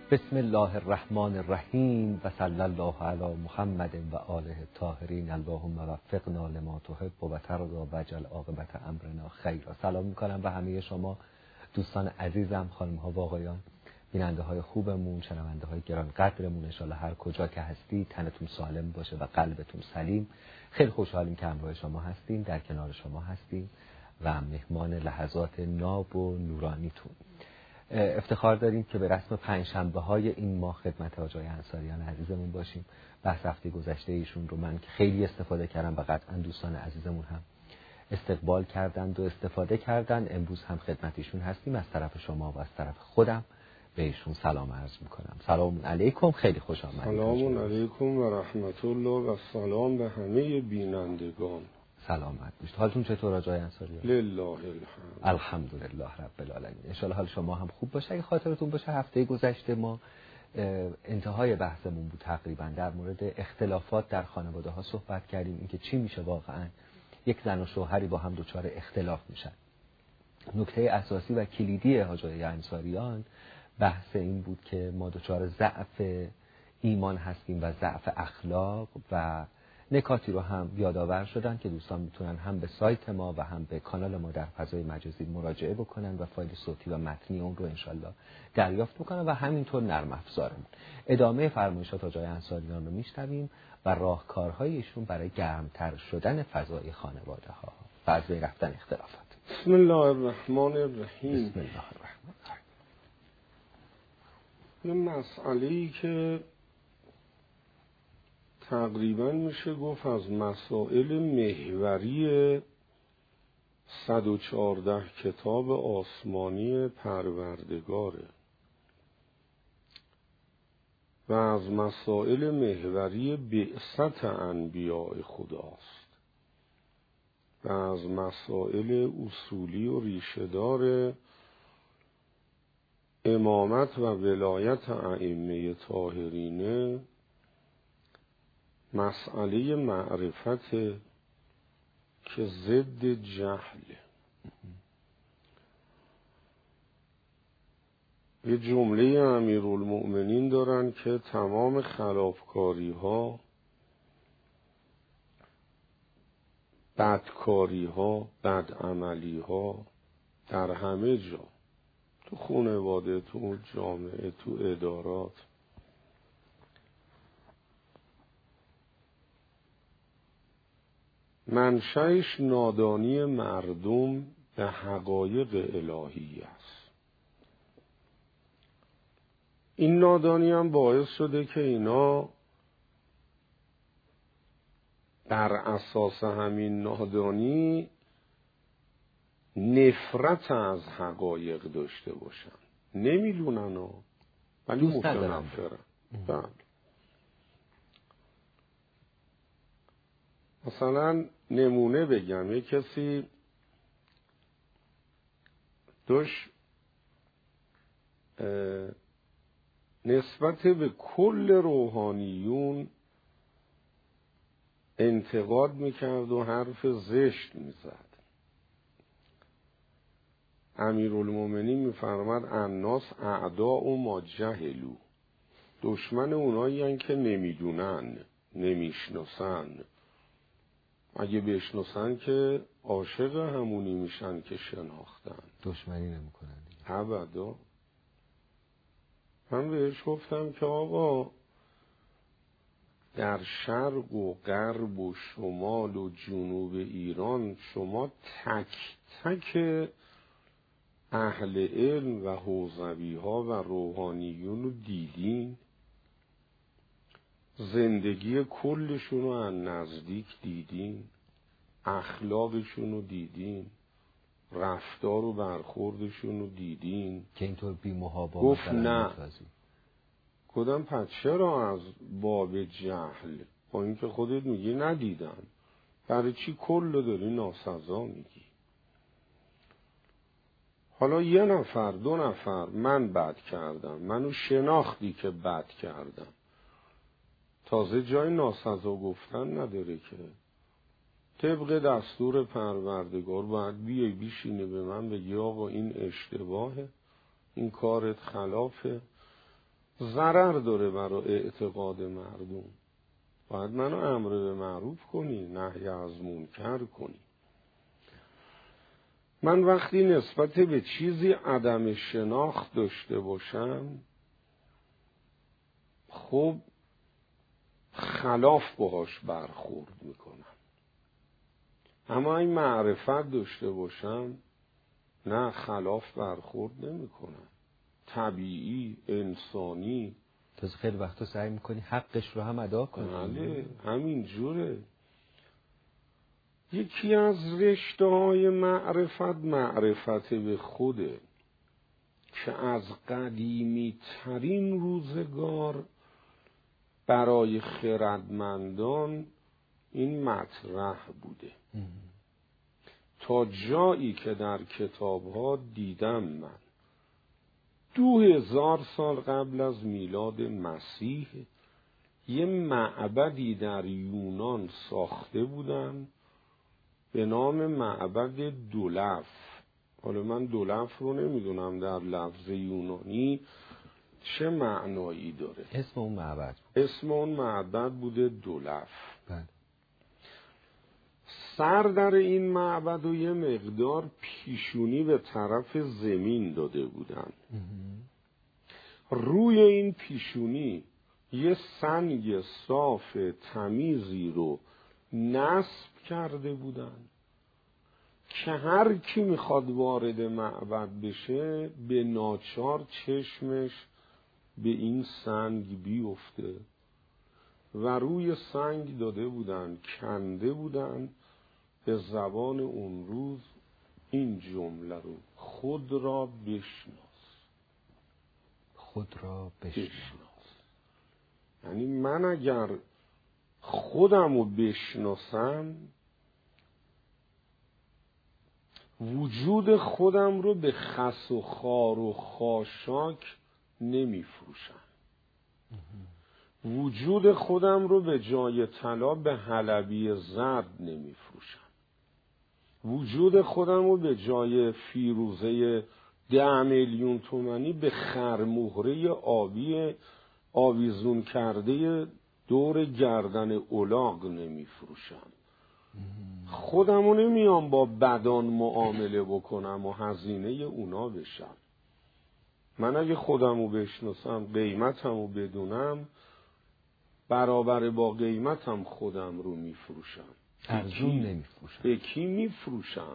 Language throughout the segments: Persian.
بسم الله الرحمن الرحیم و صلی الله علی محمد و آله الطاهرین. اللهم وفقنا لما تحب و ترضی واجعل عاقبت امرنا خیرا. سلام میکنم به همه شما دوستان عزیزم، خانم ها و آقایان، بیننده های خوبمون، شنونده های گران قدرمون. ان شاءالله هر کجا که هستی تنتون سالم باشه و قلبتون سلیم. خیلی خوشحالیم که همراه شما هستیم، در کنار شما هستیم و مهمان لحظات ناب و نورانیتون. افتخار داریم که به رسم پنجشنبه های این ماه خدمت آقای انصاریان عزیزمون باشیم. بحث هفته گذشته ایشون رو من که خیلی استفاده کردم و قطعا دوستان عزیزمون هم استقبال کردند و استفاده کردند. امروز هم خدمت ایشون هستیم. از طرف شما و از طرف خودم به ایشون سلام عرض میکنم. سلام علیکم، خیلی خوش آمدید. سلام علیکم و رحمت الله و سلام به همه بینندگان. سلامت باشید. حالتون چطور آقای انصاریان؟ لله الحمد. الحمدلله رب العالمین. ان شاء الله حال شما هم خوب باشه. اگه خاطرتون باشه هفته گذشته ما انتهای بحثمون بود تقریبا در مورد اختلافات در خانواده ها صحبت کردیم، اینکه چی میشه واقعا یک زن و شوهری با هم دچار اختلاف میشن. نکته اساسی و کلیدی آقای انصاریان بحث این بود که ما دچار ضعف ایمان هستیم و ضعف اخلاق و نکاتی رو هم یادآور شدن که دوستان میتونن هم به سایت ما و هم به کانال ما در فضای مجازی مراجعه بکنن و فایل صوتی و متنی اون رو انشالله دریافت بکنن و همینطور نرم افزارمون. ادامه فرمایشات آقای انصاریان رو میشنویم و راهکارهای ایشون برای گرمتر شدن فضای خانواده ها و از بین رفتن اختلافات. بسم الله الرحمن الرحیم. بسم الله الرحمن الرحیم. یه مسئله‌ای که تقریبا میشه گفت از مسائل محوری 114 کتاب آسمانی پروردگاره و از مسائل محوری بعثت انبیاء خداست و از مسائل اصولی و ریشه‌دار امامت و ولایت ائمه طاهرینه. مسئله معرفت که ضد جهل. یه جمله امیرالمؤمنین دارن که تمام خلافکاری ها، بدکاری ها، بدعملی ها در همه جا، تو خانواده، تو جامعه، تو ادارات، منشأش نادانی مردم به حقایق الهی است. این نادانی هم باعث شده که اینا در اساس همین نادانی نفرت از حقایق داشته باشن. نمیدونن ولی متنفرن. بله. مثلا نمونه بگم، یک کسی داشت نسبت به کل روحانیون انتقاد میکرد و حرف زشت میزد. امیرالمومنین میفرماد الناس اعداء ما جهلوا، دشمن اونایی هستند که نمیدونن، نمیشناسن. اگه بشناسن که عاشق همونی میشن که شناختن، دشمنی نمیکنن دیگه. ابدا. من بهش گفتم که آقا در شرق و غرب و شمال و جنوب ایران شما تک تک اهل علم و حوزوی ها و روحانیون رو دیدین؟ زندگی کلشون رو از نزدیک دیدین؟ اخلاقشون رو دیدین؟ رفتار و برخوردشون رو دیدین؟ که اینطور بی محابا گفت نه. گفتم پس چرا از باب جهل، با اینکه خودت میگی ندیدم، برای چی کل رو داری ناسزا میگی؟ حالا یه نفر دو نفر من بد کردم، منو شناختی که بد کردم، تازه جای ناسزا گفتن نداره که. طبق دستور پروردگار باید بیای بیشینه به من بگی آقا این اشتباهه، این کارت خلافه، ضرر داره برای اعتقاد مردم. باید منو امر به معروف کنی، نهی از منکر کنی. من وقتی نسبت به چیزی عدم شناخت داشته باشم، خب خلاف باهاش برخورد میکنم. اما این معرفت داشته باشم، نه، خلاف برخورد نمیکنم. طبیعی، انسانی. تو خیلی وقتا سعی میکنی حقش رو هم ادا کنی. بله، همین جوره. یکی از رشته‌های معرفت به خوده که از قدیمی ترین روزگار برای خردمندان این مطرح بوده. تا جایی که در کتاب‌ها دیدم من، 2000 سال قبل از میلاد مسیح یه معبدی در یونان ساخته بودن به نام معبد دولف. حالا من دولف رو نمیدونم در لفظ یونانی چه معنایی داره. اسم اون معبد اسم اون معبد بوده دولف. بله. سر در این معبد و یه مقدار پیشونی به طرف زمین داده بودن. روی این پیشونی یه سنگ صاف تمیزی رو نصب کرده بودن که هر کی میخواد وارد معبد بشه به ناچار چشمش به این سنگ بیفته و روی سنگ داده بودن، کنده بودن به زبان اون روز این جمله رو: خود را بشناس. خود را بشناس. یعنی من اگر خودم رو بشناسم، وجود خودم رو به خس و خار و خاشاک نمیفروشم. وجود خودم رو به جای طلا به حلبی زرد نمیفروشم. وجود خودم رو به جای فیروزه 10 میلیون تومانی به خرمهره آبی آویزون کرده دور گردن الاغ نمیفروشم. خودم رو نمیام با بدان معامله بکنم و هزینه اونا بشم. من اگه خودم رو بشناسم، قیمتم رو بدونم، برابر با قیمتم خودم رو میفروشم. ارزون نمیفروشم. به کی میفروشم؟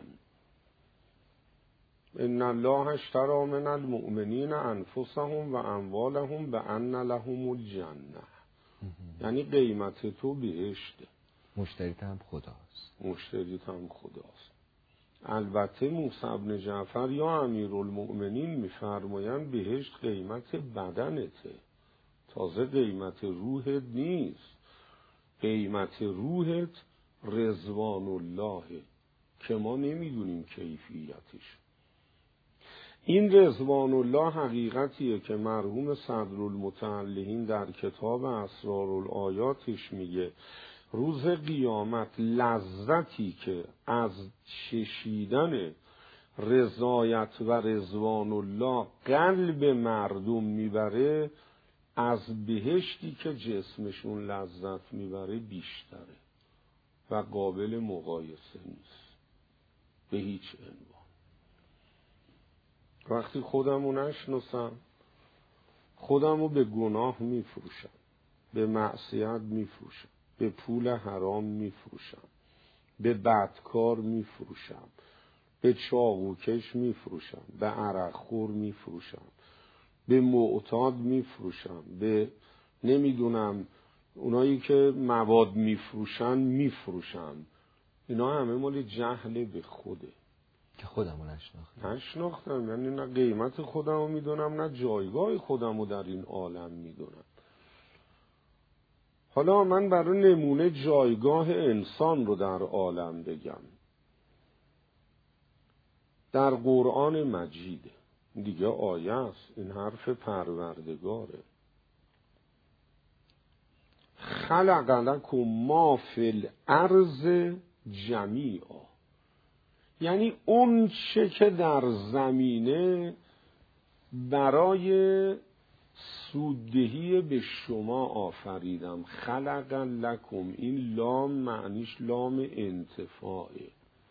ان الله اشتری من المؤمنین انفسهم و اموالهم بان لهم الجنه. یعنی قیمت تو بهشته، مشتریت هم خداست. مشتریت هم خداست. البته موسی بن جعفر یا امیرالمؤمنین میفرمایند بهشت قیمت بدنته، تازه قیمت روحت نیست. قیمت روحت رضوان الله که ما نمیدونیم کیفیتش. این رضوان الله حقیقتیه که مرحوم صدرالمتعلقین در کتاب اسرارالآیاتش میگه روز قیامت لذتی که از چشیدن رضایت و رضوان الله قلب مردم میبره، از بهشتی که جسمشون لذت میبره بیشتره و قابل مقایسه نیست به هیچ عنوان. وقتی خودمو نشناسم، خودمو به گناه میفروشم، به معصیت میفروشم، به پول حرام میفروشم، به بدکار میفروشم، به چاقوکش میفروشم، به عرقخور میفروشم، به معتاد میفروشم، به نمیدونم اونایی که مواد میفروشن میفروشم. اینا همه مال جهل به خوده که خودمو نشناختم. یعنی نه قیمت خودمو میدونم، نه جایگاه خودمو در این عالم میدونم. حالا من برای نمونه جایگاه انسان رو در عالم بگم. در قرآن مجید دیگه آیه است، این حرف پروردگاره: خلق لکم ما فی الارض جمیعا. یعنی اون چه که در زمینه برای سوددهی به شما آفریدم. خلق لکم، این لام معنیش لام انتفاعه،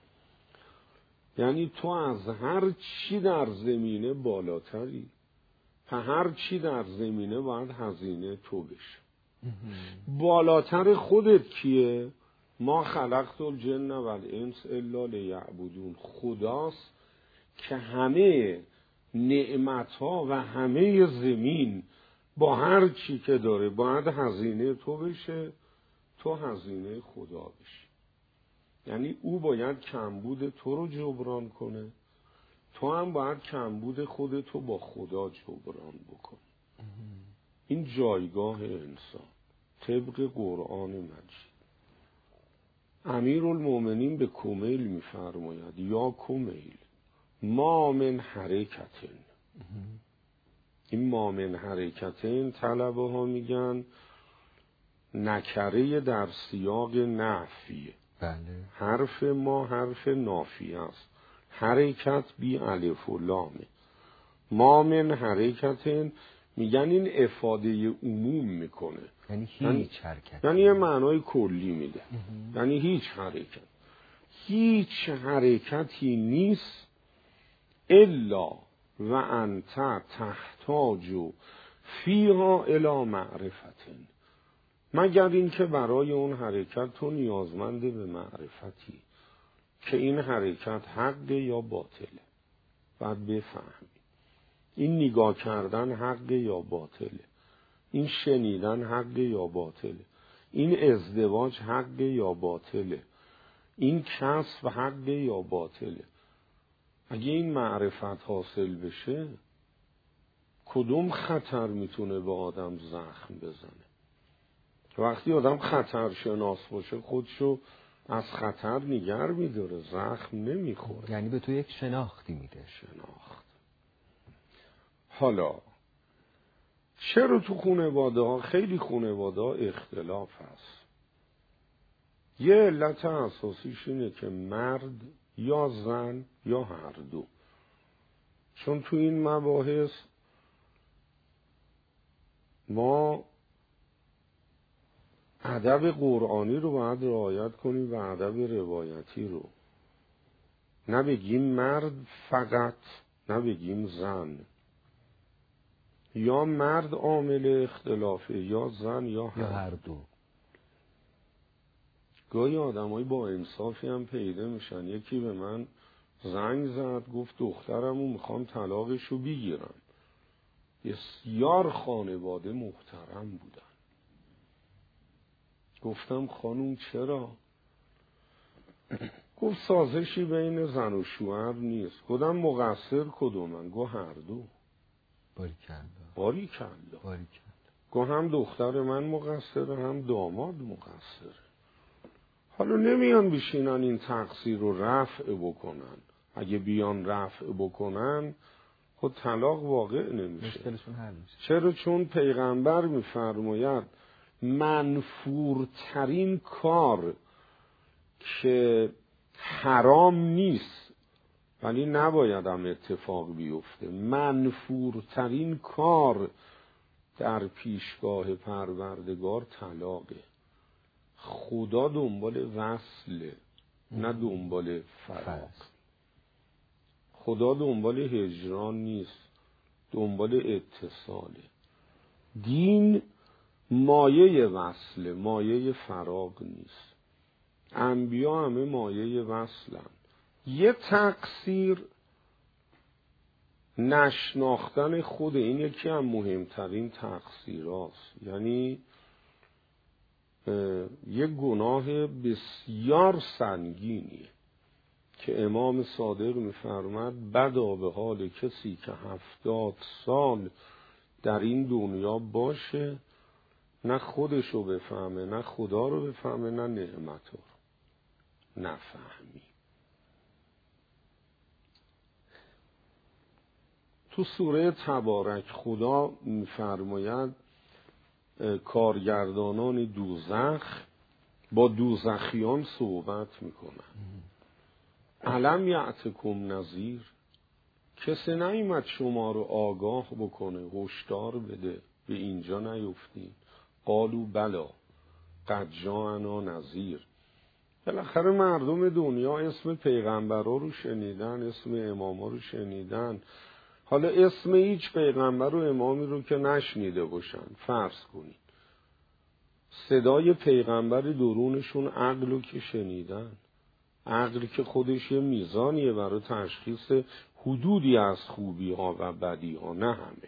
یعنی تو از هر چی در زمینه بالاتری، هر چی در زمینه باید هزینه تو بشه. بالاتر خودت کیه؟ ما خلقت الجن و الانس الا لیعبدون. خداست که همه نعمت‌ها و همه زمین با هر چی که داره باید هزینه تو بشه، تو هزینه خدا بشی. یعنی او باید کمبود تو رو جبران کنه، تو هم باید کمبود خودتو با خدا جبران بکنی. این جایگاه انسان طبق قرآن مجید. امیرالمومنین به کمیل میفرماید یا کمیل ما من حرکتن. این ما من حرکتن طلبه ها میگن نکره در سیاق نفیه. بله. حرف ما حرف نافیه است، حرکت بی الف و لامه. ما من حرکتن میگن این افاده عموم میکنه، یعنی هیچ حرکت، یعنی یه معنای کلی میده. یعنی هیچ حرکت، هیچ حرکتی نیست الا و انت تحتاج فیها الی معرفتن، مگر این که برای اون حرکت تو نیازمند به معرفتی که این حرکت حق یا باطله. باید بفهمی این نگاه کردن حق یا باطله، این شنیدن حق یا باطله، این ازدواج حق یا باطله، این کسب حق یا باطله. اگه این معرفت حاصل بشه کدوم خطر میتونه به آدم زخم بزنه؟ وقتی آدم خطرشناس باشه خودشو از خطر نگر میداره، زخم نمیخوره. یعنی به تو یک شناختی میده. شناخت. حالا چرا تو خانواده ها، خیلی خانواده ها اختلاف هست؟ یه علت اساسیش اینه که مرد یا زن یا هر دو، چون تو این مباحث ما ادب قرآنی رو باید رعایت کنیم و ادب روایتی رو. نه بگیم مرد فقط، نه بگیم زن. یا مرد عامل اختلافه یا زن یا هر دو. گاهی آدمایی با انصافی هم پیدا میشن. یکی به من زنگ زد گفت دخترمو میخوام طلاقشو بگیرم. بسیار خانواده محترم بودن. گفتم خانوم چرا؟ گفت سازشی بین زن و شوهر نیست. گفتم مقصر کدومن؟ گفت هر دو. باریکلا. گفت هم دختر من مقصره هم داماد مقصره. حالا نمیان بشینن این تقصیر رو رفع بکنن. اگه بیان رفع بکنن خود طلاق واقع نمیشه. مشکلشون حل میشه. چرا؟ چون پیغمبر میفرماید منفورترین کار که حرام نیست ولی نباید هم اتفاق بیفته، منفورترین کار در پیشگاه پروردگار طلاقه. خدا دنبال وصله نه دنبال فراق. خدا دنبال هجران نیست، دنبال اتصاله. دین مایه وصله، مایه فراق نیست. انبیا همه مایه وصلن. یه تقصیر نشناختن خود، این یکی از مهمترین تقصیراست. یعنی یه گناه بسیار سنگینیه که امام صادق میفرماد بدا به حال کسی که 70 سال در این دنیا باشه نه خودشو بفهمه، نه خدا رو بفهمه، نه نعمت رو نفهمی. تو سوره تبارک خدا میفرماید کارگردانان دوزخ با دوزخیان صحبت میکنن. علم یأتکم نذیر، کسی نیومد شما رو آگاه بکنه، هشدار بده به اینجا نیفتین. قالوا بلا قد جاءنا نذیر. بالاخره مردم دنیا اسم پیغمبرا رو شنیدن، اسم اماما رو شنیدن. حالا اسم هیچ پیغمبر و امامی رو که نشنیده باشن، فرض کنید صدای پیغمبر درونشون عقل رو که شنیدن. عقل که خودش یه میزانیه برای تشخیص حدودی از خوبی ها و بدی ها، نه همه.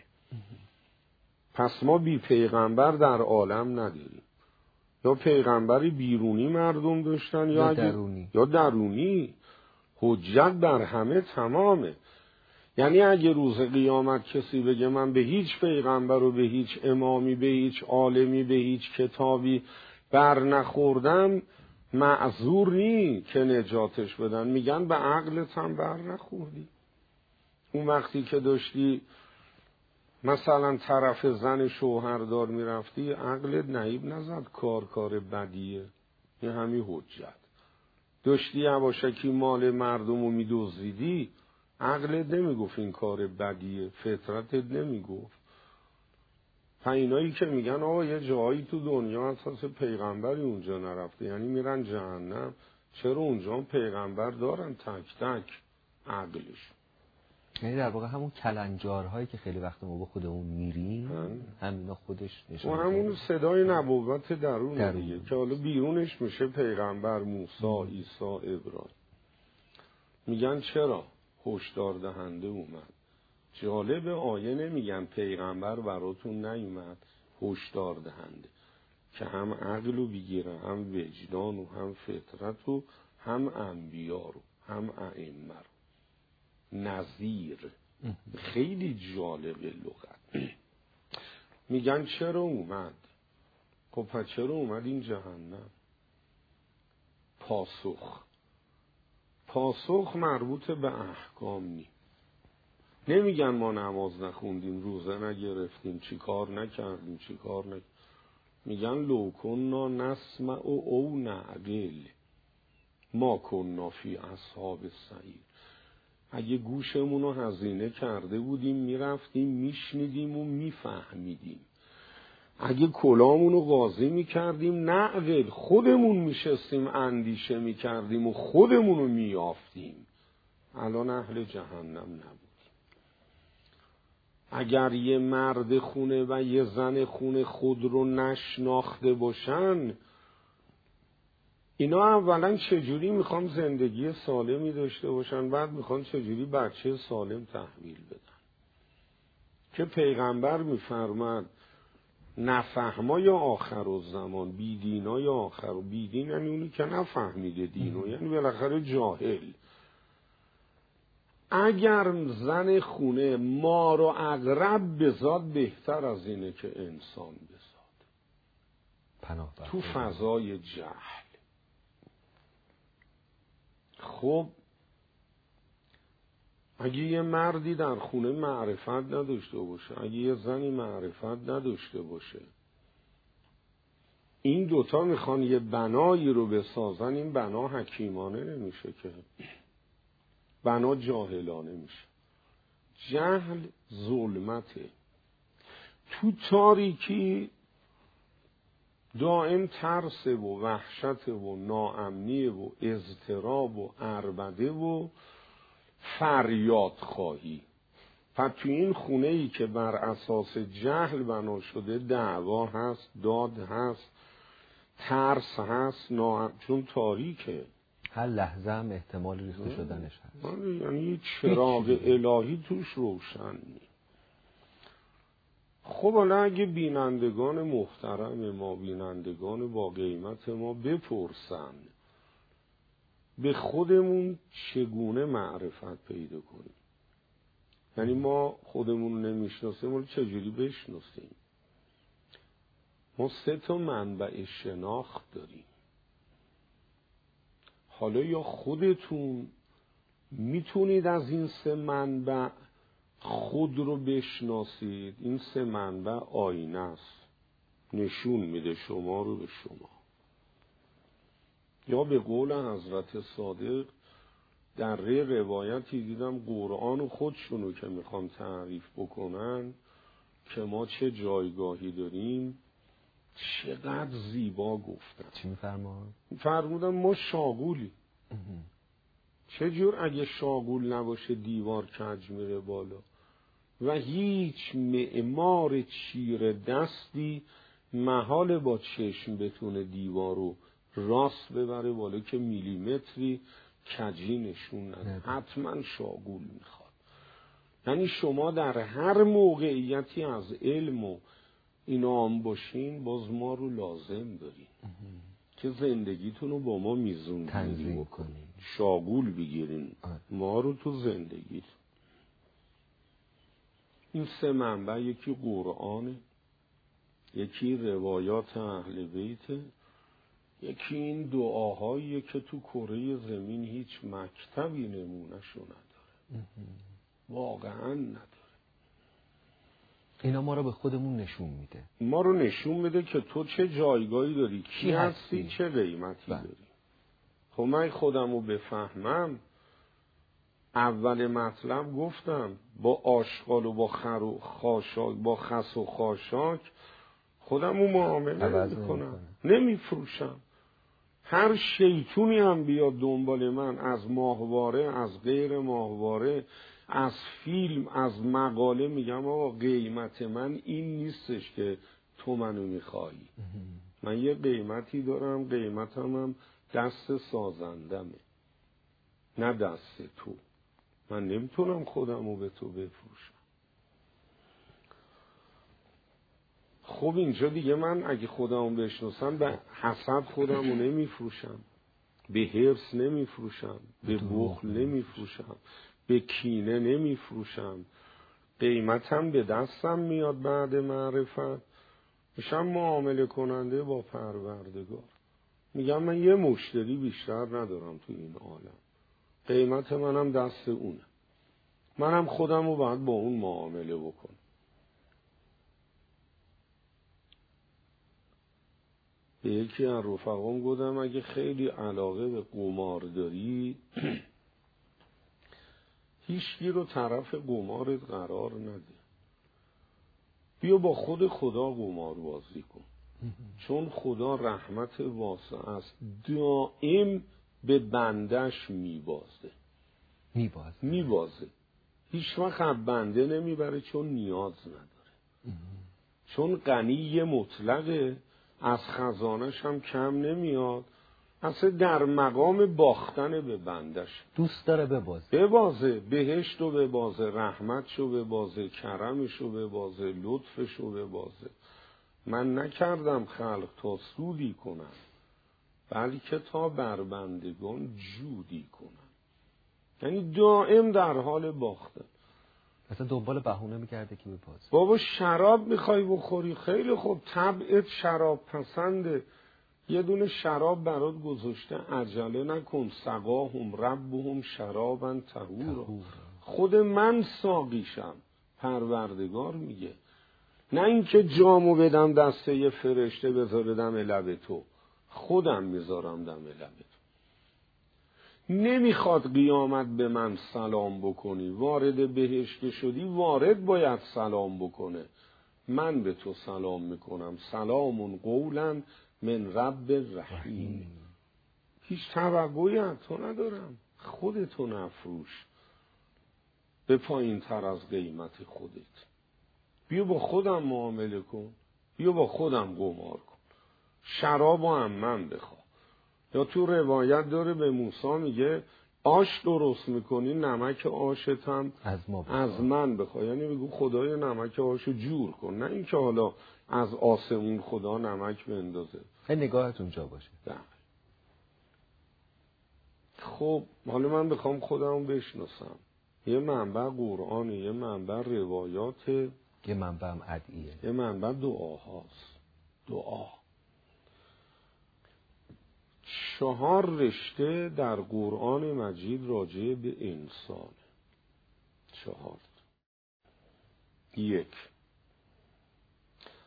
پس ما بی پیغمبر در عالم نداریم. یا پیغمبری بیرونی مردم داشتن یا درونی. حجت بر همه تمامه. یعنی اگه روز قیامت کسی بگه من به هیچ پیغمبر و به هیچ امامی، به هیچ عالمی، به هیچ کتابی بر نخوردم، معذور نی که نجاتش بدن. میگن به عقلت هم بر نخوردی. اون وقتی که داشتی مثلا طرف زن شوهردار میرفتی، عقلت نعیب نزد کار بدیه. این همین حجت. داشتی یواشکی مال مردم رو میدزدیدی، عقلت نمیگفت این کار بدیه، فطرتت نمیگفت. اینایی که میگن آقا یه جایی تو دنیا اساس پیغمبری اونجا نرفته یعنی میرن جهنم، چرا اونجا پیغمبر دارن تک تک عقلش؟ یعنی در واقع همون کلنجارهایی که خیلی وقت ما با خودمون میریم همینا خودش نشون و همون صدای نبوت درون دیگه که حالا بیرونش میشه پیغمبر موسی، عیسی، ابراهیم. میگن چرا؟ هشدار دهنده اومد. جالب آیه نمیگن پیغمبر براتون نیومد، هشدار دهنده که هم عقل رو بگیره، هم وجدان و هم فطرت و هم انبیا رو، هم ائمه رو. نذیر. خیلی جالبه لغت. میگن چرا اومد؟ خب پس چرا اومد این جهنم؟ پاسخ مربوط به احکام نی. نمیگن ما نماز نخوندیم، روزه نگرفتیم، چی کار نکردیم، چی کار نکردیم. میگن لو کننا نسمع او نعقل ما کننا فی اصحاب السعیر. اگه گوشمون رو هزینه کرده بودیم میرفتیم میشنیدیم و میفهمیدیم. اگه کلامون رو قاضی میکردیم نعقل، خودمون میشستیم اندیشه میکردیم و خودمون رو میافتیم. الان اهل جهنم نبود. اگر یه مرد خونه و یه زن خونه خود رو نشناخته باشن، اینا اولا چجوری میخوان زندگی سالمی داشته باشن، بعد میخوان چجوری بچه سالم تحویل بدن؟ که پیغمبر میفرماد نفهمای آخر و زمان، بیدینای آخر و بیدین یعنی اونی که نفهمیده دینو، یعنی بالاخره جاهل. اگر زن خونه مار و عقرب بزاد بهتر از اینه که انسان بزاد. تو فضای جهل. خب اگه یه مردی در خونه معرفت نداشته باشه، اگه یه زنی معرفت نداشته باشه، این دوتا میخوان یه بنایی رو بسازن، این بنا حکیمانه نمیشه که، بنا جاهلانه میشه. جهل ظلمته. تو تاریکی دائم ترس و وحشت و ناامنی و اضطراب و عربده و فریاد خواهی. پس تو این خونه ای که بر اساس جهل بنا شده دعوا هست، داد هست، ترس هست، چون تاریکه. هر لحظه هم احتمال ریخته شدنش هست. یعنی چراغ الهی توش روشن نی. خب حالا اگه بینندگان محترم ما، بینندگان با قیمت ما بپرسن به خودمون چگونه معرفت پیدا کنیم، یعنی ما خودمون رو نمیشناسیم ولی چجوری بشناسیم؟ ما 3 منبع شناخت داریم. حالا یا خودتون میتونید از این 3 منبع خود رو بشناسید. این 3 منبع آینه است، نشون میده شما رو به شما. یا به قول حضرت صادق در روایتی دیدم قرآن و خودشونو که میخوان تعریف بکنن که ما چه جایگاهی داریم چقدر زیبا گفتن. چی میفرمان؟ فرمودن ما شاغولی. چجور اگه شاغول نباشه دیوار کج میره بالا و هیچ معمار چیره دستی محال با چشم بتونه دیوارو راست ببره بالا که میلیمتری کجی نشون نده. حتما شاغول میخواد. یعنی شما در هر موقعیتی از علم و اینا هم باشین باز ما رو لازم دارین که زندگیتون رو با ما میزون تنظیم کنین، شاغول بگیرین ما رو تو زندگیت. این سه منبع، یکی قرآن، یکی روایات اهل بیت، یکی این دعاهایی که تو کره زمین هیچ مکتبی نمونهشو نداره، واقعا نداره. اینا ما رو به خودمون نشون میده، ما رو نشون میده که تو چه جایگاهی داری، کی هستی، چه قیمتی داری. خب من خودم رو بفهمم، اول مطلب گفتم با آشغال و با خر و خاشاک، با خس و خاشاک خودم رو معامله میکنم، نمیفروشم. هر شیطونی هم بیاد دنبال من، از ماهواره، از غیر ماهواره، از فیلم، از مقاله، میگم آقا قیمت من این نیستش که تو منو میخوایی. من یه قیمتی دارم، قیمتم هم دست سازندمه نه دست تو. من نمیتونم خودم رو به تو بفروشم. خب اینجا دیگه من اگه خودم رو بشناسم به حسد خودم رو نمیفروشم، به حرص نمیفروشم، به بخل نمیفروشم، به کینه نمیفروشم. قیمتم به دستم میاد بعد معرفت، میشم معامله کننده با پروردگار. میگم من یه مشتری بیشتر ندارم تو این عالم، قیمت منم دست اونه، منم خودم رو باید با اون معامله بکنم. به یکی از رفقام گفتم اگه خیلی علاقه به قمار داری هیچکی رو طرف قمارت قرار نده، بیا با خود خدا قمار بازی کن، چون خدا رحمت واسع است، دائم به بندش میبازه. هیچ وقت بنده نمیبره چون نیاز نداره، چون غنی مطلقه، از خزانش هم کم نمیاد، اصلا در مقام باختن به بندش، دوست داره ببازه، بهشتو ببازه، رحمتشو ببازه، کرمشو ببازه، لطفشو ببازه. من نکردم خلق تا سودی کنم، بلکه تا بر بندگان جودی کنم. یعنی دائم در حال باختن. مثلا دنبال بهونه میگرده که ببازه. بابا شراب میخوای بخوری، خیلی خوب، طبعت شراب پسنده، یه دونه شراب برات گذاشته، عجله نکن، سقاهم ربهم شرابا طهورا، خود من ساقیشم، پروردگار میگه، نه اینکه جامو بدم دسته یه فرشته بذاره دم لب تو، خودم میذارم دم لب تو. نمیخواد قیامت به من سلام بکنی، وارد بهشت شدی وارد باید سلام بکنه، من به تو سلام میکنم، سلام قولا من رب رحیم. هیچ توقعی از تو ندارم، خودتو نفروش به پایین تر از قیمت خودت. بیا با خودم معامله کن، بیا با خودم قمار کن، شرابو هم من بخوا. یا تو روایت داره به موسی میگه آش درست میکنی، نمک آشت هم از من بخوا. یعنی بگو خدای نمک آشو جور کن، نه اینکه حالا از آسمون خدا نمک بندازه. نگاهت اونجا باشه. ده. خب حالا من بخوام خودم بشناسم، یه منبع قرآن، یه منبع روایات، یه منبع هم ادعیه، یه منبع دعاهاست. دعا 4 رشته در قرآن مجید راجع به انسان. 4. 1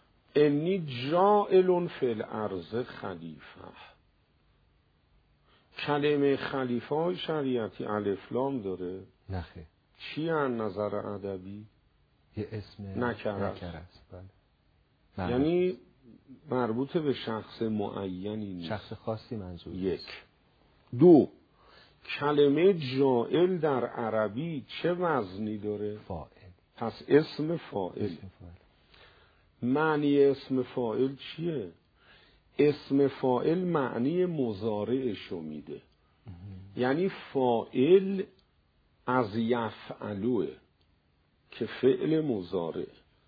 انی جاعل فی الارض خلیفه، کلمه خلیفه های شریعتی الف لام داره؟ نخیر. چی از نظر ادبی؟ یه اسم نکره است. بله. یعنی مربوط به شخص معینی نیست. شخص خاصی منظور. یک. دو، کلمه جائل در عربی چه وزنی داره؟ فاعل. پس اسم فاعل. معنی اسم فاعل چیه؟ اسم فاعل معنی مضارعشو میده. یعنی فاعل از یفعلوه که فعل مضارع.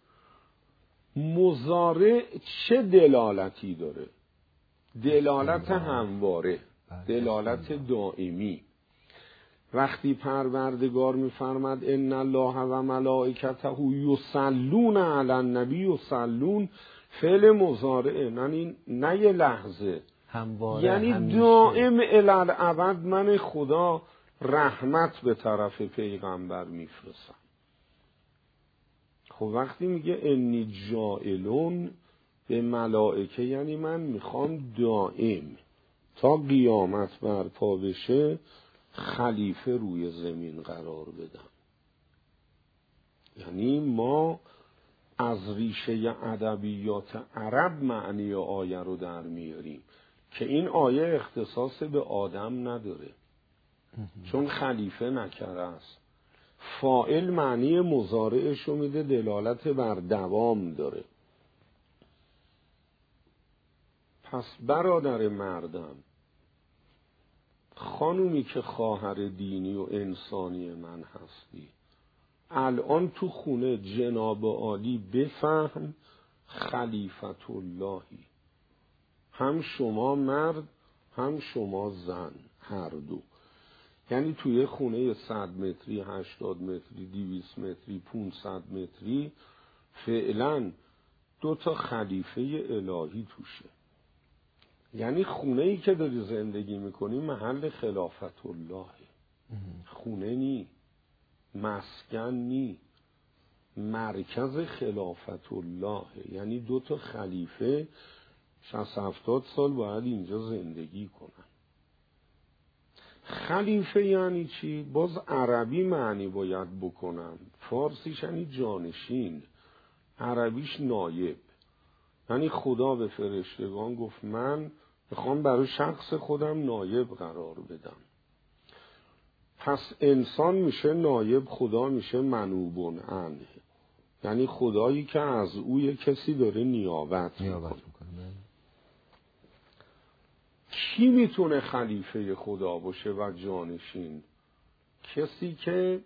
مضارع چه دلالتی داره؟ دلالت همواره، دلالت دائمی. وقتی پروردگار میفرماد ان الله و ملائکته یصلون علی النبی، یصلون فعل مضارعه، نه یه لحظه، همواره، یعنی همیشه. دائم الالعبد من خدا رحمت به طرف پیغمبر میفرستم. خب وقتی میگه انی جائلون به ملائکه، یعنی من میخوام دائم تا قیامت برپا بشه خلیفه روی زمین قرار بدم. یعنی ما از ریشه ادبیات عرب معنی آیه رو در میاریم که این آیه اختصاص به آدم نداره، چون خلیفه نکره است. فاعل معنی مضارعش رو میده، دلالت بر دوام داره. پس برادر مردم، خانومی که خواهر دینی و انسانی من هستی، الان تو خونه جناب عالی بفهم خلیفت اللهی، هم شما مرد هم شما زن، هر دو. یعنی توی خونه 100 متری، 80 متری، 200 متری، 500 متری فعلا 2 خلیفه الهی توشه. یعنی خونه‌ای که داری زندگی میکنی محل خلافت الله، خونه نی، مسکن نی، مرکز خلافت الله. یعنی 2 خلیفه 60-70 سال باید اینجا زندگی کنن. خلیفه یعنی چی؟ باز عربی معنی باید بکنم. فارسیش یعنی جانشین، عربیش نایب. یعنی خدا به فرشتگان گفت من میخوام برای شخص خودم نایب قرار بدم. پس انسان میشه نایب، خدا میشه منوبون عنه، یعنی خدایی که از او کسی داره نیابت میکنه. کی میتونه خلیفه خدا باشه و جانشین؟ کسی که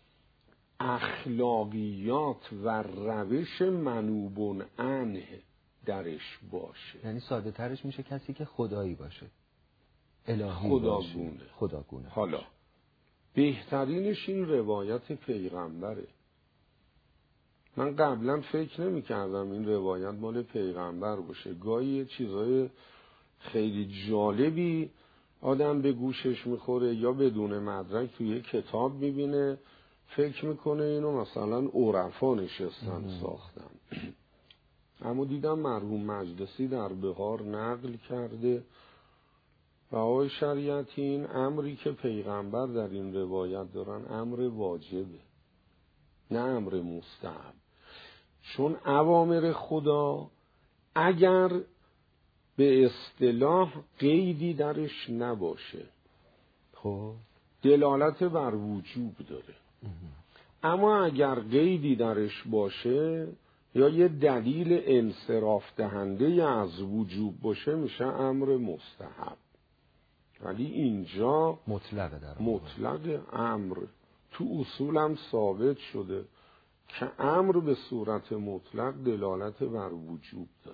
اخلاقیات و روش منوبون عنه درش باشه. یعنی ساده ترش میشه کسی که خدایی باشه، الهی خداگونه باشه. خداگونه. حالا بهترینش این روایت پیغمبره. من قبلا فکر نمی کردم این روایت مال پیغمبر باشه. گاهی چیزای خیلی جالبی آدم به گوشش میخوره یا بدون مدرک توی کتاب میبینه، فکر میکنه اینو مثلا عرفا نشستن ساختن. اما دیدم مرحوم مجلسی در بهار نقل کرده و آقای شریعتی این امری که پیغمبر در این روایت دارن امر واجبه، نه امر مستحب. چون اوامر خدا اگر به اصطلاح قیدی درش نباشه خب دلالت بر وجوب داره، اما اگر قیدی درش باشه یا یه دلیل انصراف دهنده از وجوب باشه میشه امر مستحب. ولی اینجا مطلق امر تو اصولم ثابت شده که امر به صورت مطلق دلالت بر وجوب داره.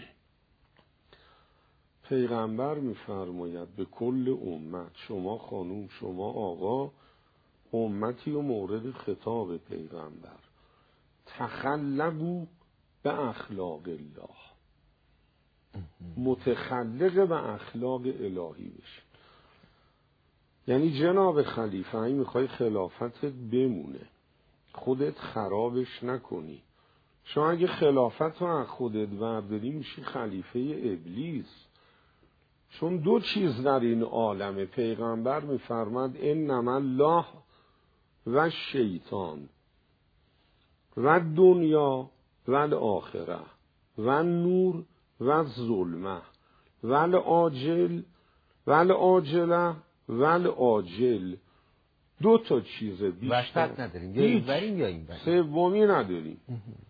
پیغمبر میفرماید به کل امت، شما خانوم شما آقا امتی و مورد خطاب پیغمبر، تخلقوا به اخلاق الله، متخلق به اخلاق الهی بشه. یعنی جناب خلیفه این میخوای خلافتت بمونه، خودت خرابش نکنی. شما اگه خلافت رو از خودت برداری میشی خلیفه ابلیس. چون دو چیز در این عالم، پیغمبر میفرماد انما الله و شیطان و دنیا و الاخره و نور و ظلمه و العاجل و العاجله و العاجل. دو تا چیز بیشتر وسط نداریم، یا این بریم یا این بریم، سومی نداریم.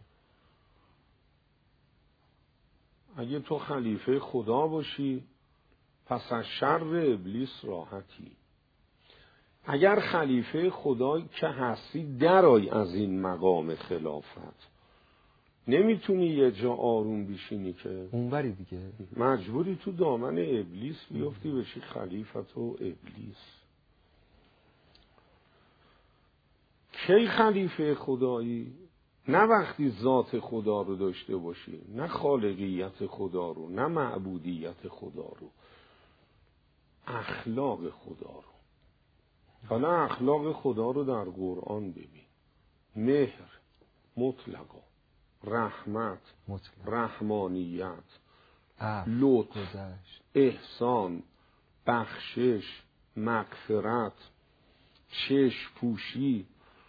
اگه تو خلیفه خدا باشی پس از شر ابلیس راحتی. اگر خلیفه خدا که هستی درای از این مقام خلافت، نمیتونی یه جا آروم بشینی که اونوری دیگه مجبوری تو دامن ابلیس بیفتی بشی خلیفت و ابلیس. کی خلیفه خدایی؟ نه وقتی ذات خدا رو داشته باشی، نه خالقیت خدا رو، نه معبودیت خدا رو، اخلاق خدا رو. حالا اخلاق خدا رو در قرآن ببین: مهر مطلقا، رحمت مطلق، رحمانیت، عفو، لطف، گذشت، احسان، بخشش، مغفرت، چشم پوشی.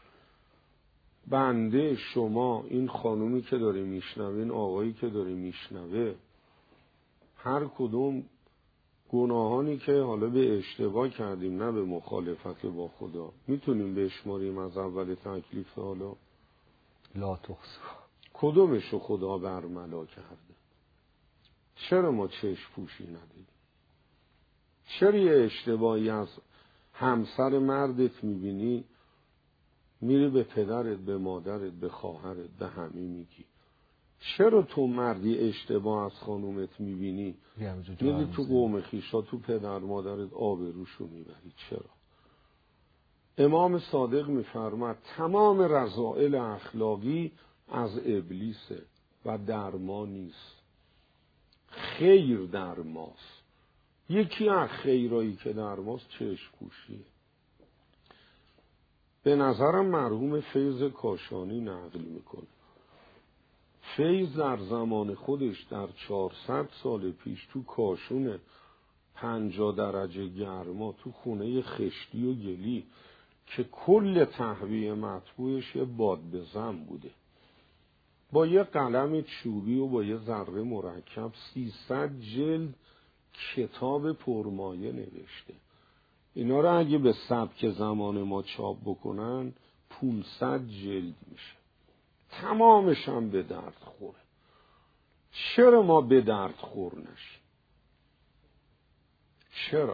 بنده شما، این خانومی که داره میشنوه، این آقایی که داره میشنوه، هر کدوم گناهانی که حالا به اشتباه کردیم، نه به مخالفت با خدا، میتونیم بشماریم از اول تکلیف تا حالا؟ لا تحصوا. کدومشو خدا برملا کرده؟ چرا ما چشم پوشی ندیدیم؟ چرا یه اشتباهی از همسر مردت میبینی میری به پدرت، به مادرت، به خواهرت، به همه میگی؟ چرا تو مردی اشتباه از خانومت میبینی میری تو قوم خیشا، تو پدر مادرت آبروشو میبری؟ چرا؟ امام صادق میفرماد تمام رذائل اخلاقی از ابلیسه و درما نیست، خیر درماست. یکی از خیرایی که درماست چشم پوشیه. به نظرم مرحوم فیض کاشانی نقل میکنه، فیض در زمان خودش در 400 سال پیش تو کاشون 50 درجه گرما، تو خونه خشتی و گلی که کل تهویه مطبوعش یه باد بزن بوده، با یه قلم چوبی و با یه ذره مرکب 300 جلد کتاب پرمایه نوشته. اینا رو اگه به سبک زمان ما چاپ بکنن 500 جلد میشه، تمامش هم به درد خوره. چرا ما به درد خور نشیم؟ چرا؟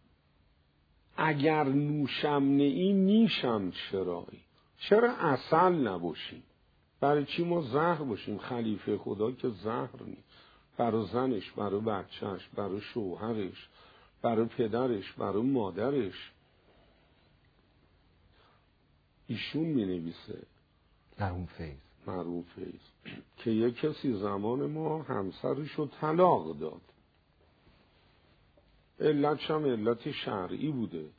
اگر نوشم نئی نیشم چرایی؟ چرا عسل نباشیم؟ برای چی ما زهر باشیم؟ خلیفه خدا که زهر نیست، برای زنش، برای بچهش، برای شوهرش، برای پدرش، برای مادرش. ایشون می نویسه مرحوم فیض که یک کسی زمان ما همسرش رو طلاق داد، علتش هم علت شرعی بوده.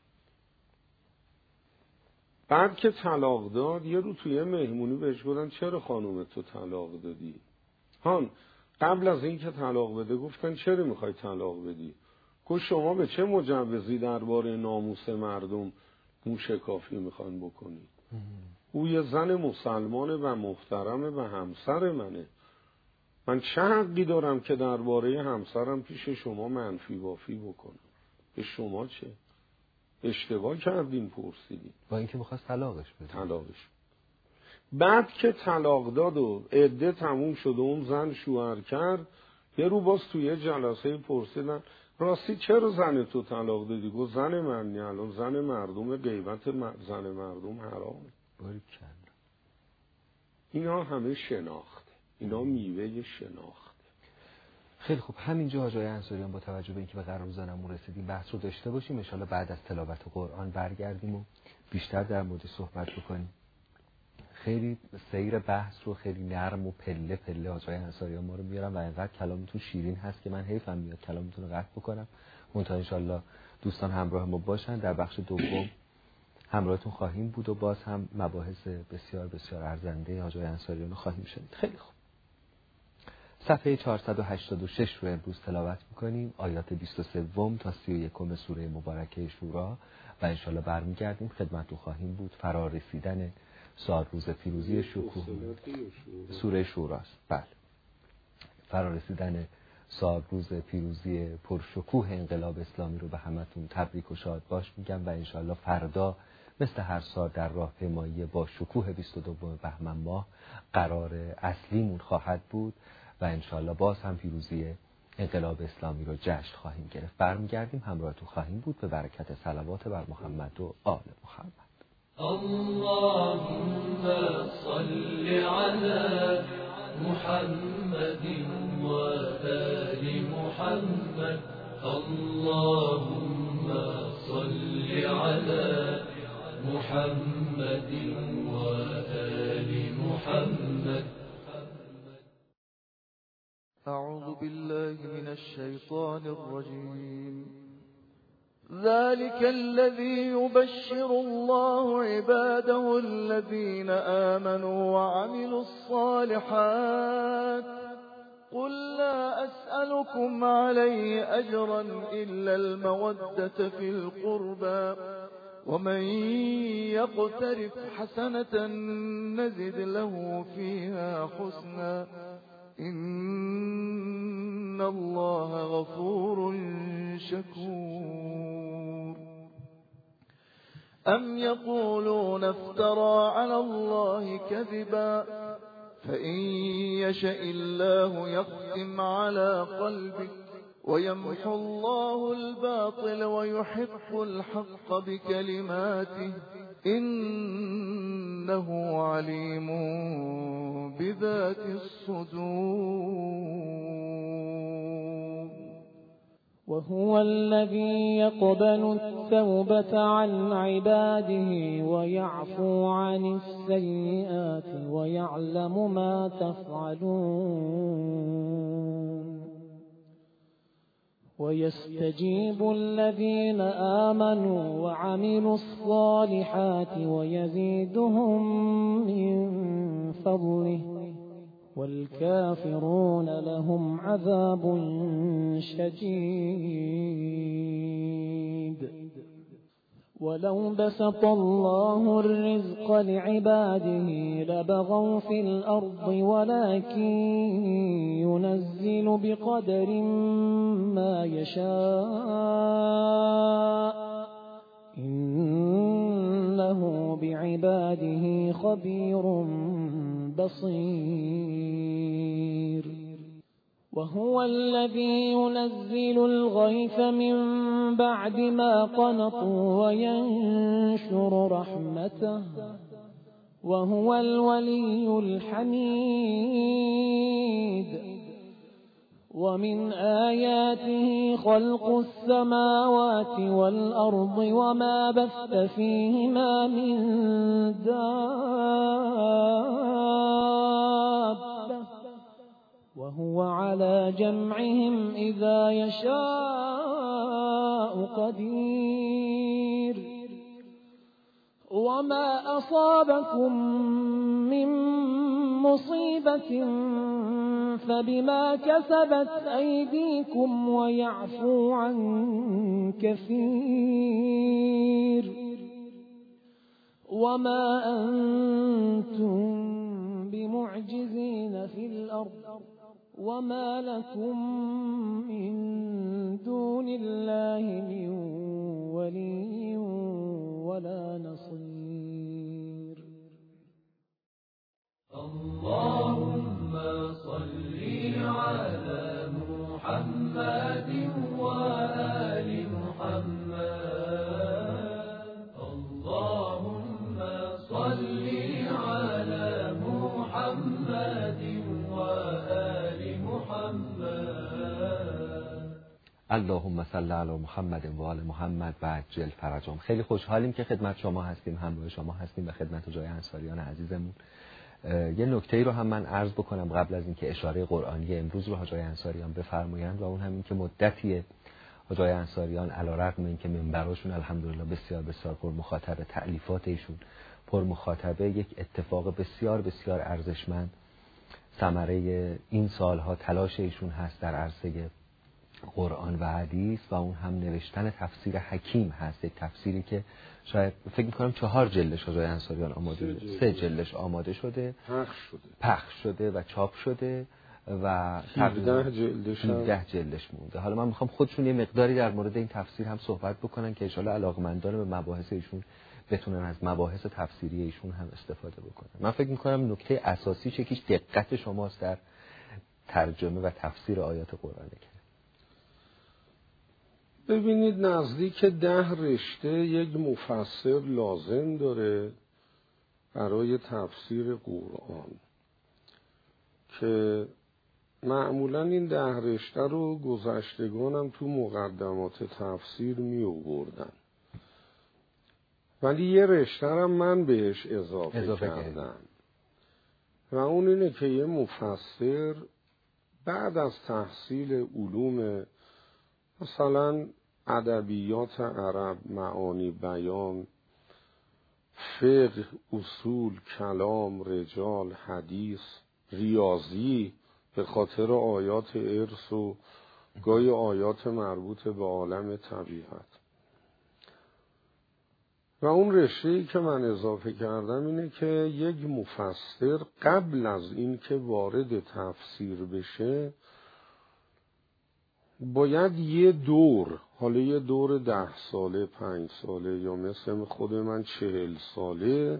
بعد که طلاق داد یه رو توی مهمونی بهش گفتن چرا خانومت تو طلاق دادی؟ هان قبل از این که طلاق بده گفتن چرا میخوای طلاق بدی؟ گفت شما به چه مجوزی درباره ناموس مردم موشکافی میخوان بکنید؟ او یه زن مسلمانه و محترمه و همسر منه، من چه حقی دارم که درباره همسرم پیش شما منفی بافی بکنم؟ به شما چه؟ اشتباه کردین پرسیدین. با اینکه میخواست طلاقش بده. طلاقش. بعد که طلاق داد و عده تموم شد و اون زن شوهر کرد، یه رو باز توی جلسه پرسیدن راستی چرا زن تو طلاق دادی؟ گفت زن من نه، الان زن مردم، غیبت زن مردم حرامه. باریکلا. اینا همه شناخته، اینا میوه شناخته. خیلی خوب، همینجا حاج آقای انصاریان با توجه به اینکه به قرارگزارمون رسیدیم بحث رو داشته باشیم، ان شاءالله بعد از تلاوت قرآن برگردیم و بیشتر در مورد صحبت بکنیم. خیلی سیر بحث رو خیلی نرم و پله پله حاج آقای انصاریان ما رو میارن و اینقدر کلامتون شیرین هست که من حیفم میاد کلامتون رو قطع بکنم. منتها ان شاءالله دوستان همراه ما باشن، در بخش دوم همراهتون خواهیم بود و باز هم مباحث بسیار بسیار ارزنده حاج آقای انصاریان رو خواهیم شنید. خیلی خوب، صفحه 486 رو امروز تلاوت میکنیم، آیات 23 تا 31 سوره مبارکه شورا و انشالله برمیگردیم خدمتتون خواهیم بود. فرا رسیدن سال روز پیروزی شکوه سوره شوراست. بله، فرا رسیدن سال روز پیروزی پرشکوه انقلاب اسلامی رو به همتون تبریک و شاد باش میگم و انشالله فردا مثل هر سال در راهپیمایی با شکوه 22 بهمن ماه قرار اصلیمون خواهد بود و انشالله باز هم پیروزی انقلاب اسلامی رو جشن خواهیم گرفت. برمیگردیم همراهتون خواهیم بود به برکت صلوات بر محمد و آل محمد. اللهم صل على محمد وآل محمد. اللهم صل على محمد وآل محمد. أعوذ بالله من الشيطان الرجيم. ذلك الذي يبشر الله عباده الذين آمنوا وعملوا الصالحات. قل لا أسألكم عليه أجرا إلا المودة في القربى ومن يقترف حسنة نزد له فيها حسنا إن الله غفور شكور. أم يقولون افترى على الله كذبا فإن يشأ الله يختم على قلبك ويمحو الله الباطل ويحق الحق بكلماته إنه عليم بذات الصدور. وهو الذي يقبل التوبة عن عباده ويعفو عن السيئات ويعلم ما تفعلون. ويستجيب الذين آمنوا وعملوا الصالحات ويزيدهم من فضله والكافرون لهم عذاب شديد. ولو بسط الله الرزق لعباده لبغوا في الأرض ولكن ينزل بقدر ما يشاء إنه بعباده خبير بصير. وهو الذي ينزل الغيث من بعد ما قنطوا وينشر رحمته وهو الولي الحميد. ومن آياته خلق السماوات والأرض وما بث فيهما من دابة وهو على جمعهم إذا يشاء قدير. وما أصابكم من مصيبة فبما كسبت أيديكم ويعفو عن كثير. وما أنتم بمعجزين في الأرض وما لكم من دون الله من ولي ولا نصير. اللهم صل على محمد وآل محمد. اللهم صل على محمد وآل محمد. اللهم صل علی محمد و آل محمد و عجل فرجهم. خیلی خوشحالیم که خدمت شما هستیم، همراه شما هستیم و خدمت جای انصاریان عزیزمون. یه نکته‌ای رو هم من عرض بکنم قبل از اینکه اشاره قرآنی امروز رو حاجای انصاریان بفرمایند و اون همین که مدتیه حاجای انصاریان علیرغم اینکه منبراشون الحمدلله بسیار بسیار پر مخاطبه، تألیفات ایشون پر مخاطبه، یک اتفاق بسیار بسیار ارزشمند ثمره این سالها تلاش ایشون هست در عرصه قرآن و حدیث و اون هم نوشتن تفسیر حکیم هست، یک تفسیری که شاید فکر می‌کنم 4 جلدش آقای انصاریان آماده شده، 3 جلدش آماده شده، پخش شده و چاپ شده و 17 جلدش مونده. حالا من میخوام خودشون یه مقداری در مورد این تفسیر هم صحبت بکنن که ان شاءالله علاقه‌مندان به مباحث ایشون بتونن از مباحث تفسیری ایشون هم استفاده بکنن. من فکر می‌کنم نکته اساسی یکیش دقت شماست در ترجمه و تفسیر آیات قرآن کریم. ببینید نزدیک 10 رشته یک مفسر لازم داره برای تفسیر قرآن که معمولا این 10 رشته رو گذشتگانم تو مقدمات تفسیر می آوردن، ولی یه رشته هم من بهش اضافه کردم و اون اینه که یه مفسر بعد از تحصیل علوم مثلا ادبیات عرب، معانی بیان، فقه، اصول، کلام، رجال، حدیث، ریاضی به خاطر آیات ارث و گاهی آیات مربوط به عالم طبیعت. و اون رشته‌ای که من اضافه کردم اینه که یک مفسر قبل از این که وارد تفسیر بشه باید یه دور، حالا یه دور 10 ساله، 5 ساله یا مثل خود من 40 ساله،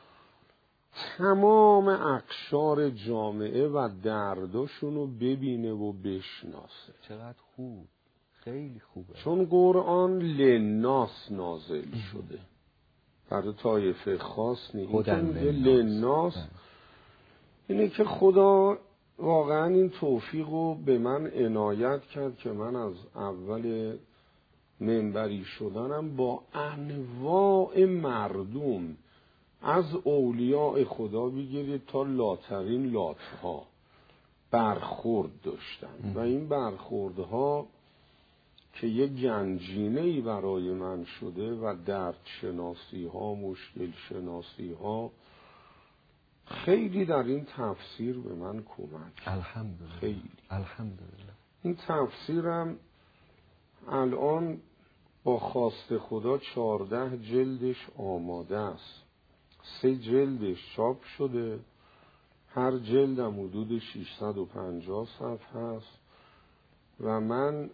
تمام اقشار جامعه و درداشون رو ببینه و بشناسه. چقدر خوب، خیلی خوبه. چون قرآن للناس نازل شده، برای طایفه خاص نیست. این که میگه للناس اینه که خدا واقعا این توفیق رو به من عنایت کرد که من از اول منبری شدنم با انواع مردم، از اولیاء خدا بگیرید تا لاترین لاتها برخورد داشتم و این برخوردها که یک گنجینه‌ای برای من شده و درد شناسی ها، مشکل شناسی ها خیلی در این تفسیر به من کمک. الحمدلله. خیلی الحمدلله. این تفسیرم الان با خواست خدا 14 جلدش آماده است. 3 جلدش چاپ شده، هر جلدم حدود 650 صفحه است و من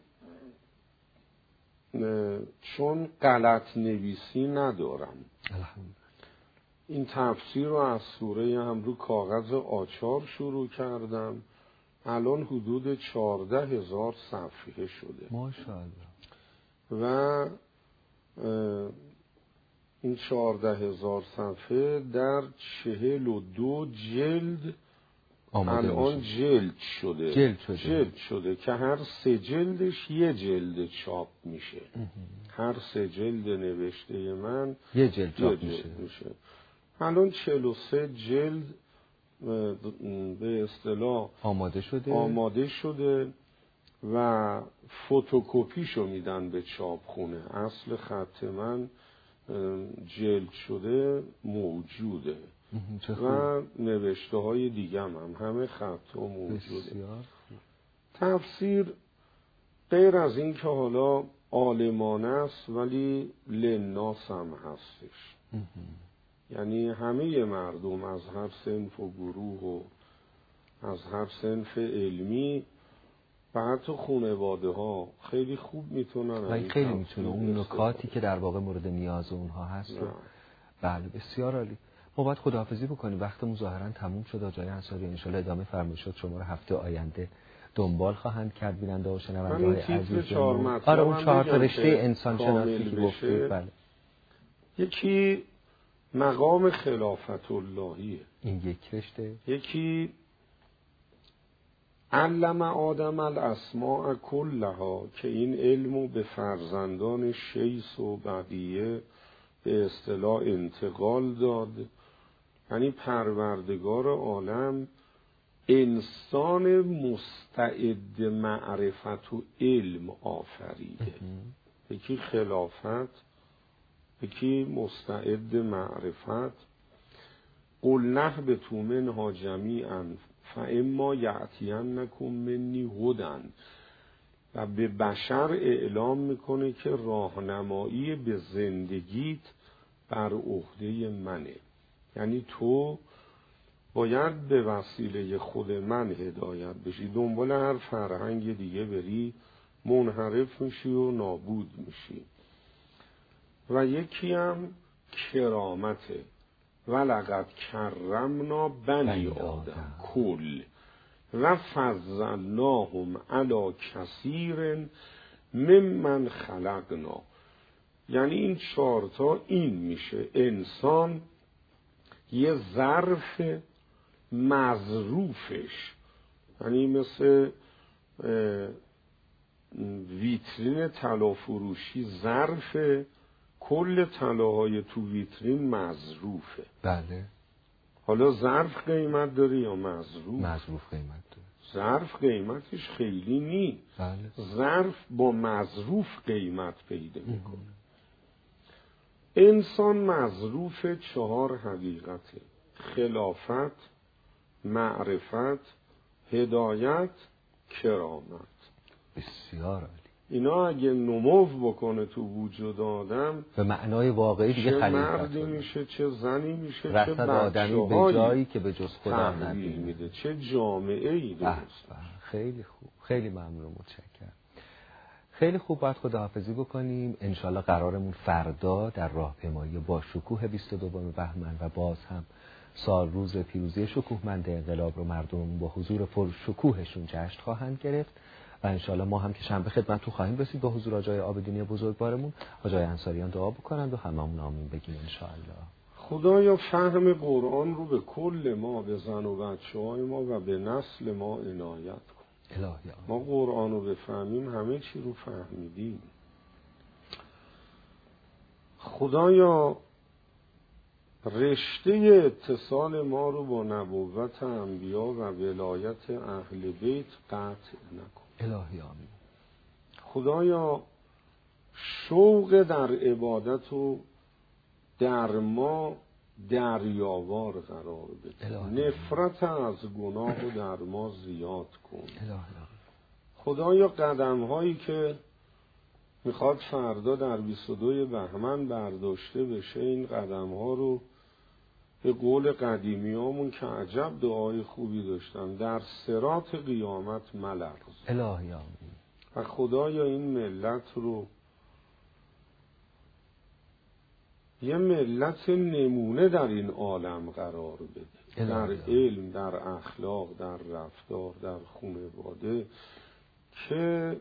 چون غلط نویسی ندارم این تفسیر رو از سوره هم رو کاغذ آچار شروع کردم، الان حدود 14,000 صفحه شده ماشاءالله و این 14,000 صفحه در 42 جلد الان جلد شده که هر 3 جلدش یه جلد چاپ میشه. هر 3 جلد نوشته من یه جلد چاپ میشه. الان 43 جلد به اصطلاح آماده شده و فتوکپیشو میدن به چاپخونه. اصل خط من جلد شده موجوده و نوشته های دیگه هم همه خط ها موجوده. تفسیر غیر از این که حالا عالمانه است ولی للناس هم هستش، یعنی همه مردم از هر صنف و گروه و از هر صنف علمی و حتی خانواده ها خیلی خوب میتونن و خیلی میتونه اون نکاتی که در واقع مورد نیاز اونها هست رو. بله بسیار عالی. ما باید خداحافظی بکنیم، وقتمون ظاهرا تموم شد. آقای انصاری ان شاءالله ادامه فرمایشات شما رو هفته آینده دنبال خواهند کرد بیننده و شنونده های عزیز. آره اون 4 رشته انسان شناسی که گفتید. بله. یکی مقام خلافت اللهیه، این یک رشته. یکی علم آدم الاسماء کلها که این علمو به فرزندان شیث و بقیه به اصطلاح انتقال داد، یعنی پروردگار عالم انسان مستعد معرفت و علم آفریده. یکی خلافت، یکی مستعد معرفت. قل نهبطوا منها جمیعا فاما یأتینکم منی هدی، و به بشر اعلام میکنه که راهنمایی به زندگیت بر عهده منه. یعنی تو باید به وسیله خود من هدایت بشی، دنبال هر فرهنگ دیگه بری منحرف میشی و نابود میشی. و یکی هم کرامته، ولقد کرمنا بنی آدم کل و فضلناهم علی کثیر ممن خلقنا. یعنی این چهارتا این میشه: انسان یه ظرف مظروفش، یعنی مثل ویترین طلا فروشی ظرف، کل طلاهای تو ویترین مظروفه. بله. حالا ظرف قیمت داره یا مظروف؟ مظروف قیمت داره. ظرف قیمتش خیلی نی. بله. ظرف با مظروف قیمت پیدا میکنه. انسان مظروف 4 حقیقته: خلافت، معرفت، هدایت، کرامت. بسیار عالی. اینا اگه نمو بکنه تو وجود آدم، به معنای واقعی دیگه چه خلیفت مردی میشه، چه زنی میشه، چه رسد آدمی به جایی که به جز خدا تحویل میده، چه جامعه ای درست. خیلی خوب، خیلی ممنون، متشکرم. خیلی خوب، باید خداحافظی بکنیم. انشالله قرارمون فردا در راهپیمایی با شکوه 22 بهمن و باز هم سال روز پیروزی شکوهمند انقلاب رو مردم با حضور پر شکوهشون جشن خواهند گرفت و انشالله ما هم که شنبه خدمتتون خواهیم رسید با حضور آجای آبدینی بزرگوارمون. آجای انصاریان دعا بکنند و هممون آمین بگیم انشالله. خدایا فهم قرآن رو به کل ما، به زن و بچه‌های ما و به نسل ما عنایت کن. الهی ما قرآن رو بفهمیم همه چی رو فهمیدیم. خدایا رشته اتصال ما رو با نبوت انبیا و ولایت اهل بیت قطع نکن. الهی آمین. خدایا شوق در عبادت رو در ما دریاوار قرار بده. نفرت از گناه رو در ما زیاد کن. خدایا قدم هایی که میخواد فردا در 22 بهمن برداشته بشه، این قدم ها رو به قول قدیمیامون که عجب دعای خوبی داشتن، در صراط قیامت ملرز. الهی آمین. و خدایا این ملت رو یه ملت نمونه در این عالم قرار بده، در علم، در اخلاق، در رفتار، در خانواده، که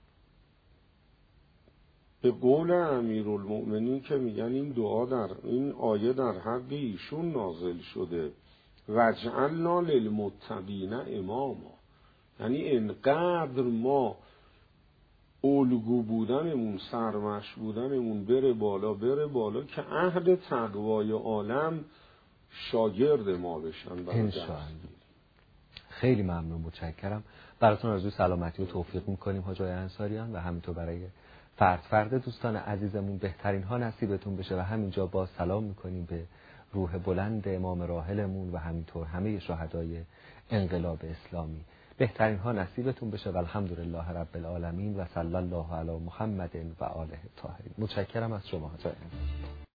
به قول امیرالمؤمنین که میگن این دعا در این آیه در حق ایشون نازل شده: وجعلنا للمتقین اماما. یعنی انقدر ما الگو بودنمون، سرمش بودنمون بره بالا که اهل تقوای عالم شاگرد ما بشن. انشاءالله. خیلی ممنون، متشکرم. براتون آرزوی سلامتی و توفیق میکنیم حاجای انصاریان و همینطور برای فرد دوستان عزیزمون بهترین ها نصیبتون بشه و همینجا باز سلام میکنیم به روح بلند امام راحلمون و همینطور همه شهدای انقلاب اسلامی. بهترین ها نصیبتون بشه و الحمدلله رب العالمین و صلی الله علی محمد و آله الطاهرین. متشکرم از شما حاجای انصاریان.